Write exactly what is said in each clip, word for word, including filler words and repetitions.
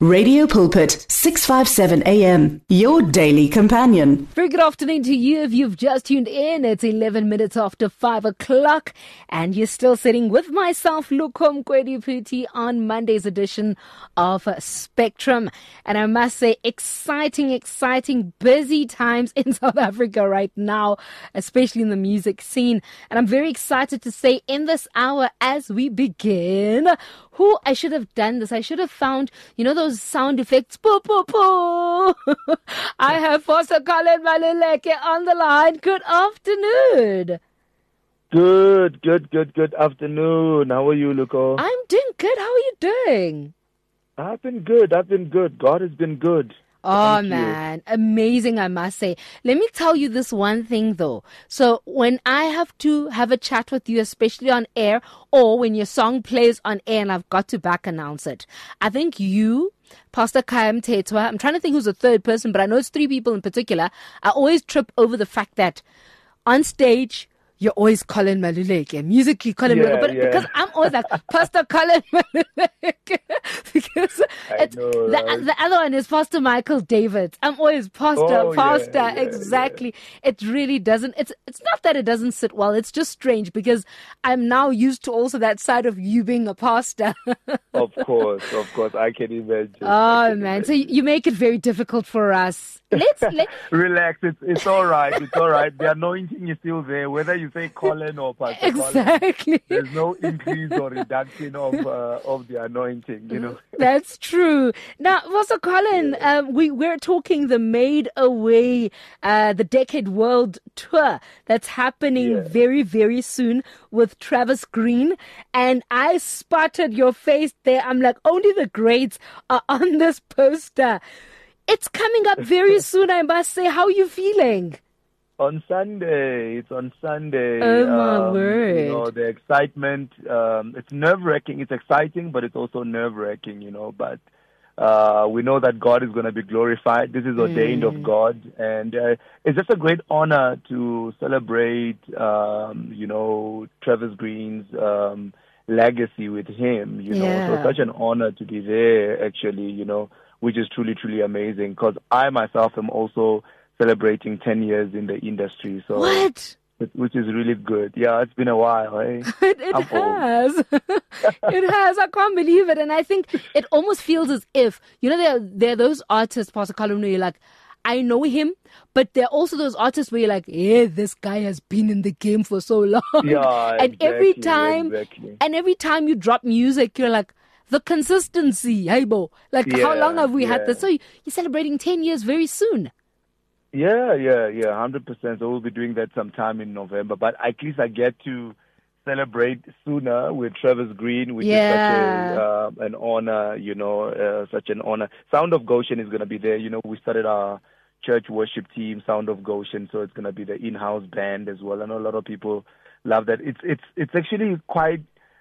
Radio Pulpit, six fifty-seven A M, your daily companion. Very good afternoon to you if you've just tuned in. It's eleven minutes after five o'clock and you're still sitting with myself, Lukhom Kwediputi, on Monday's edition of Spectrum. And I must say, exciting, exciting, busy times in South Africa right now, especially in the music scene. And I'm very excited to say in this hour as we begin, who I should have done this. I should have found, you know, those sound effects. Poo, poo, poo. I have Pastor Colin Maluleke on the line. Good afternoon. Good, good, good, good afternoon. How are you, Luko? I'm doing good. How are you doing? I've been good. I've been good. God has been good. Oh, Thank man. You. Amazing, I must say. Let me tell you this one thing, though. So when I have to have a chat with you, especially on air, or when your song plays on air and I've got to back announce it, I think you, Pastor Kayam Tetwa, I'm trying to think who's the third person, but I know it's three people in particular, I always trip over the fact that on stage, you're always Colin Maluleke, musically Colin yeah, Maluleke, but yeah. because I'm always like, Pastor Colin Maluleke, because it's, know, the, right? the other one is Pastor Michael David. I'm always Pastor, oh, Pastor, yeah, yeah, exactly. Yeah. It really doesn't, it's it's not that it doesn't sit well, it's just strange because I'm now used to also that side of you being a pastor. Of course, of course, I can imagine. Oh, can man, imagine. so you make it very difficult for us. Let's let Relax, it's it's all right, it's all right. The anointing is still there, whether you say Colin or Pastor exactly. Colin. There's no increase or reduction of uh, of the anointing, you know. That's true. Now, Pastor Colin, yeah. um, we we're talking the Made Away, uh, the Decade World Tour that's happening yeah. very very soon with Travis Green, and I spotted your face there. I'm like, only the greats are on this poster. It's coming up very soon, I must say. How are you feeling? On Sunday. It's on Sunday. Oh, my um, word. You know, the excitement, um, it's nerve-wracking. It's exciting, but it's also nerve-wracking, you know. But uh, we know that God is going to be glorified. This is ordained mm. of God. And uh, it's just a great honor to celebrate, um, you know, Travis Green's um, legacy with him, you yeah. know. So such an honor to be there, actually, you know, which is truly, truly amazing. Because I myself am also celebrating ten years in the industry. So what? Which is really good. Yeah, it's been a while. Eh? it it has. It has. I can't believe it. And I think it almost feels as if, you know, there, there are those artists, Pastor Colin, where you're like, I know him, but there are also those artists where you're like, yeah, this guy has been in the game for so long. Yeah, and exactly, every time, exactly. and every time you drop music, you're like, the consistency, hey, Bo. Like, yeah, how long have we yeah. had this? So you're celebrating ten years very soon. Yeah, yeah, yeah, one hundred percent. So we'll be doing that sometime in November. But at least I get to celebrate sooner with Travis Green, which yeah. is such a, uh, an honor, you know, uh, such an honor. Sound of Goshen is going to be there. You know, we started our church worship team, Sound of Goshen, so it's going to be the in-house band as well. I know a lot of people love that. It's it's it's actually quite,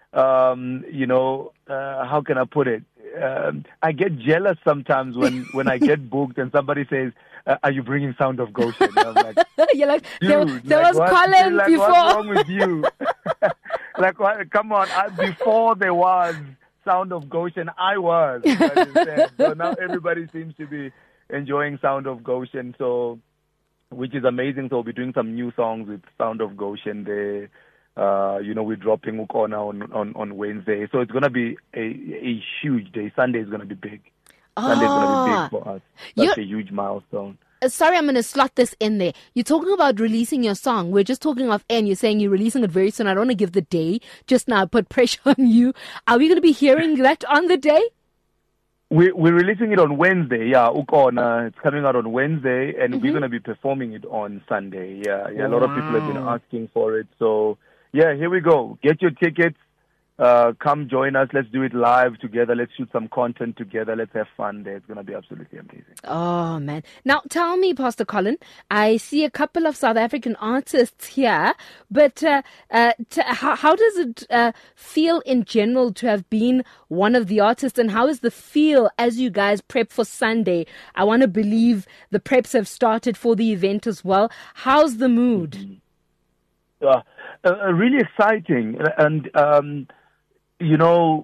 um, you know, uh, how can I put it? Um, I get jealous sometimes when, when I get booked and somebody says, Uh, are you bringing Sound of Goshen? I'm like, You're like, dude, there, there like was what, Colin like, before. What's wrong with you? Like, what, come on, I, before there was Sound of Goshen, I was. You understand? So now everybody seems to be enjoying Sound of Goshen, so which is amazing. So we'll be doing some new songs with Sound of Goshen there. Uh, you know, we're dropping Ukona on, on, on Wednesday. So it's going to be a, a huge day. Sunday is going to be big. Oh, Sunday's going to be big for us. That's you, a huge milestone. Uh, sorry, I'm going to slot this in there. You're talking about releasing your song. We're just talking off air and you're saying you're releasing it very soon. I don't want to give the day just now, put pressure on you. Are we going to be hearing that on the day? We, we're releasing it on Wednesday, yeah. Ukona, it's coming out on Wednesday, and mm-hmm. we're going to be performing it on Sunday. Yeah, yeah. Wow. A lot of people have been asking for it. So, yeah, here we go. Get your tickets. Uh, come join us. Let's do it live together. Let's shoot some content together. Let's have fun there. It's going to be absolutely amazing. Oh, man. Now, tell me, Pastor Colin, I see a couple of South African artists here, but uh, uh, t- how, how does it uh, feel in general to have been one of the artists, and how is the feel as you guys prep for Sunday? I want to believe the preps have started for the event as well. How's the mood? Mm-hmm. Uh, uh, really exciting. And, um, you know,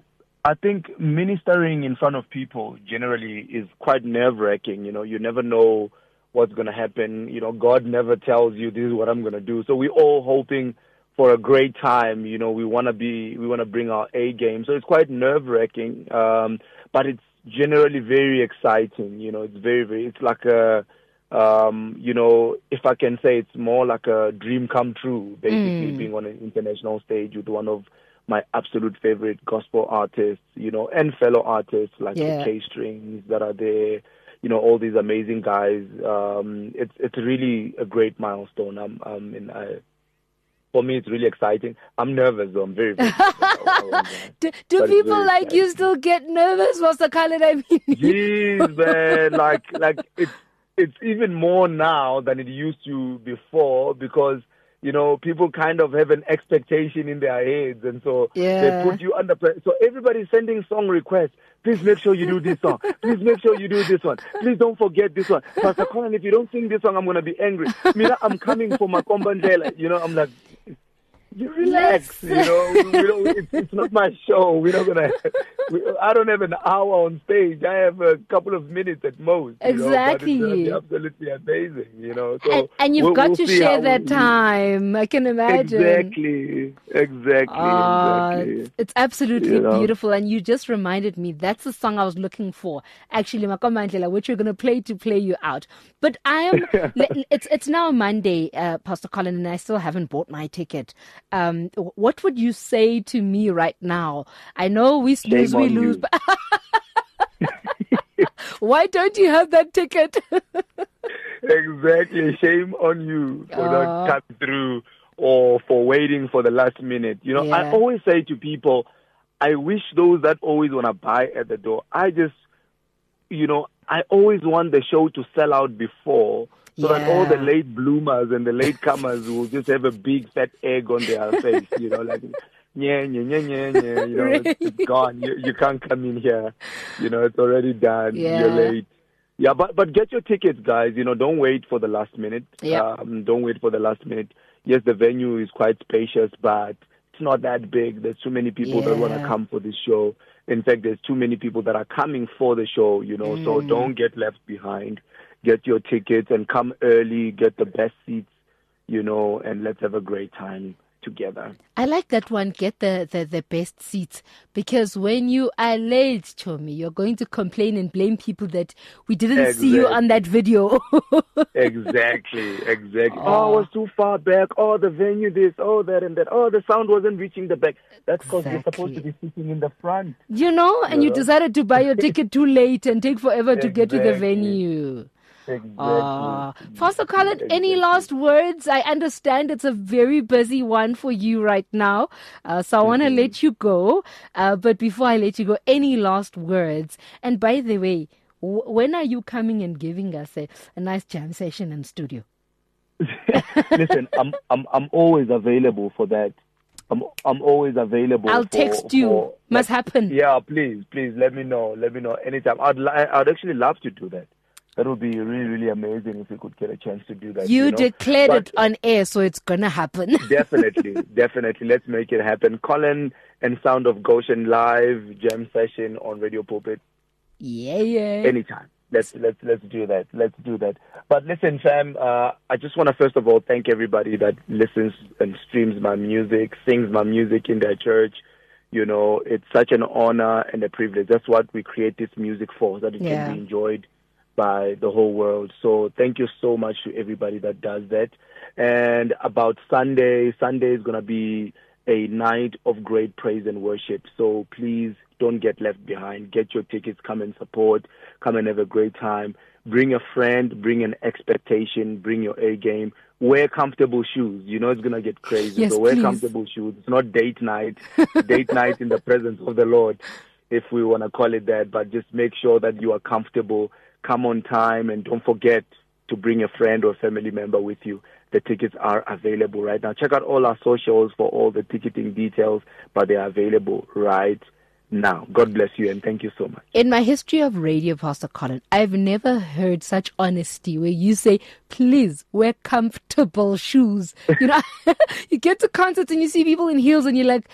I think ministering in front of people generally is quite nerve-wracking. You know, you never know what's going to happen. You know, God never tells you this is what I'm going to do. So we're all hoping for a great time. You know, we want to be, we want to bring our A game. So it's quite nerve-wracking, um, but it's generally very exciting. You know, it's very, very, it's like a, um, you know, if I can say, it's more like a dream come true, basically, mm. being on an international stage with one of my absolute favorite gospel artists, you know, and fellow artists like yeah. the K-Strings that are there, you know, all these amazing guys. Um, it's it's really a great milestone. I'm, um, and I, for me, it's really exciting. I'm nervous, though. I'm very, very nervous. do do people like exciting. You still get nervous? What's the color? I mean, jeez, man, like like it's it's even more now than it used to before, because you know, people kind of have an expectation in their heads, and so yeah. they put you under pressure. So everybody's sending song requests. Please make sure you do this song. Please make sure you do this one. Please don't forget this one. Pastor Colin, if you don't sing this song, I'm going to be angry. Mina, I'm coming for my Kombandela. You know, I'm like, you relax. You know, we don't, it's, it's not my show. We're not gonna. We, I don't have an hour on stage. I have a couple of minutes at most. Exactly. You know, but it's absolutely amazing. You know, so and, and you've we'll, got we'll to share that we, time. I can imagine. Exactly. Exactly. Uh, exactly. It's absolutely you know? beautiful, and you just reminded me. That's the song I was looking for. Actually, Makomandlela, which we're going to play to play you out. But I am. it's it's now Monday, uh, Pastor Colin, and I still haven't bought my ticket. Um, what would you say to me right now? I know we snooze, we lose, but why don't you have that ticket? Exactly. Shame on you for uh, not coming through or for waiting for the last minute. You know, yeah. I always say to people, I wish those that always want to buy at the door, I just, you know, I always want the show to sell out before, so yeah. that all the late bloomers and the late comers will just have a big fat egg on their face, you know, like, yeah, yeah, yeah, yeah, yeah, you know, really? it's, it's gone. You, you can't come in here. You know, it's already done. Yeah. You're late. Yeah, but but get your tickets, guys. You know, don't wait for the last minute. Yeah. Um, don't wait for the last minute. Yes, the venue is quite spacious, but it's not that big. There's too many people yeah. that want to come for this show. In fact, there's too many people that are coming for the show, you know, mm. so don't get left behind. Get your tickets and come early, get the best seats, you know, and let's have a great time together. I like that one, get the, the, the best seats, because when you are late, Chomi, you're going to complain and blame people that we didn't exactly. see you on that video. exactly, exactly. Oh. oh, I was too far back. Oh, the venue this, oh, that and that. Oh, the sound wasn't reaching the back. That's because exactly. you're supposed to be sitting in the front. You know, and yeah. you decided to buy your ticket too late and take forever to exactly. get to the venue. Exactly. Uh, Pastor Colin, exactly. any last words? I understand it's a very busy one for you right now, uh, so I want to mm-hmm. let you go. Uh, but before I let you go, any last words? And by the way, w- when are you coming and giving us a, a nice jam session in studio? Listen, I'm I'm I'm always available for that. I'm I'm always available. I'll for, text you. For, Must like, happen. Yeah, please, please let me know. Let me know anytime. I'd li- I'd actually love to do that. That would be really, really amazing if we could get a chance to do that. You, you know? declared but it on air, so it's going to happen. definitely, definitely. Let's make it happen. Colin and Sound of Goshen live jam session on Radio Pulpit. Yeah, yeah. Anytime. Let's let's let's do that. Let's do that. But listen, fam, uh, I just want to first of all thank everybody that listens and streams my music, sings my music in their church. You know, it's such an honor and a privilege. That's what we create this music for, so that it yeah. can be enjoyed by the whole world. So thank you so much to everybody that does that. And about Sunday, Sunday is going to be a night of great praise and worship. So please don't get left behind. Get your tickets, come and support, come and have a great time. Bring a friend, bring an expectation, bring your A game. Wear comfortable shoes. You know it's going to get crazy. Yes, so wear please. comfortable shoes. It's not date night. Date night in the presence of the Lord, if we want to call it that. But just make sure that you are comfortable. Come on time, and don't forget to bring a friend or family member with you. The tickets are available right now. Check out all our socials for all the ticketing details, but they are available right now. God bless you, and thank you so much. In my history of radio, Pastor Colin, I've never heard such honesty where you say, please wear comfortable shoes. You know, you get to concerts and you see people in heels and you're like,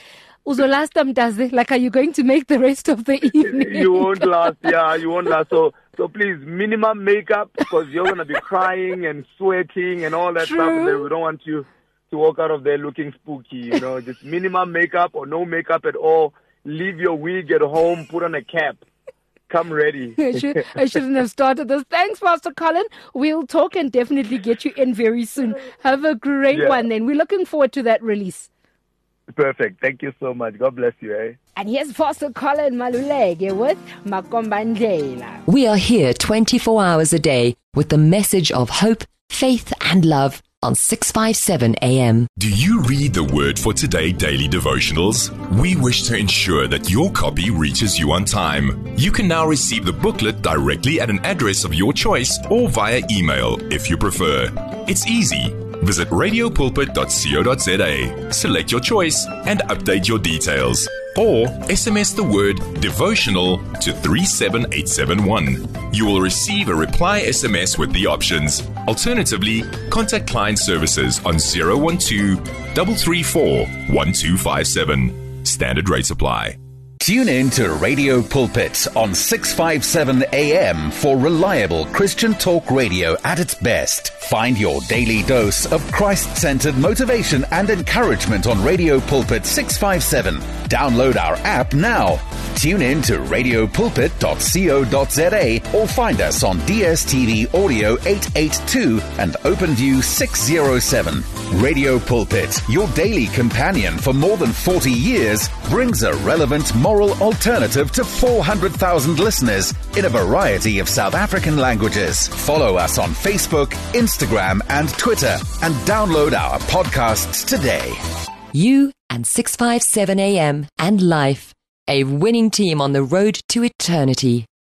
Uzo last time does it? Like, are you going to make the rest of the evening? You won't last, yeah, you won't last. So, so please, minimum makeup, because you're going to be crying and sweating and all that True. stuff. And then we don't want you to walk out of there looking spooky, you know. Just minimum makeup or no makeup at all. Leave your wig at home, put on a cap. Come ready. I, should, I shouldn't have started this. Thanks, Pastor Colin. We'll talk and definitely get you in very soon. Have a great Yeah. one then. We're looking forward to that release. Perfect. Thank you so much. God bless you, eh? And here's Pastor Colin Maluleke with Makombandlela. We are here twenty-four hours a day with the message of hope, faith, and love on six fifty-seven A M. Do you read the Word for Today daily devotionals? We wish to ensure that your copy reaches you on time. You can now receive the booklet directly at an address of your choice or via email if you prefer. It's easy. Visit radio pulpit dot co dot za, select your choice, and update your details. Or S M S the word devotional to three seven eight seven one. You will receive a reply S M S with the options. Alternatively, contact client services on zero one two, three three four, one two five seven. Standard rates apply. Tune in to Radio Pulpit on six fifty-seven A M for reliable Christian talk radio at its best. Find your daily dose of Christ-centered motivation and encouragement on Radio Pulpit six fifty-seven. Download our app now. Tune in to radio pulpit dot co dot za or find us on D S T V Audio eight eighty-two and OpenView six oh seven. Radio Pulpit, your daily companion for more than forty years, brings a relevant moral alternative to four hundred thousand listeners in a variety of South African languages. Follow us on Facebook, Instagram, and Twitter, and download our podcasts today. You and six fifty-seven A M and Life, a winning team on the road to eternity.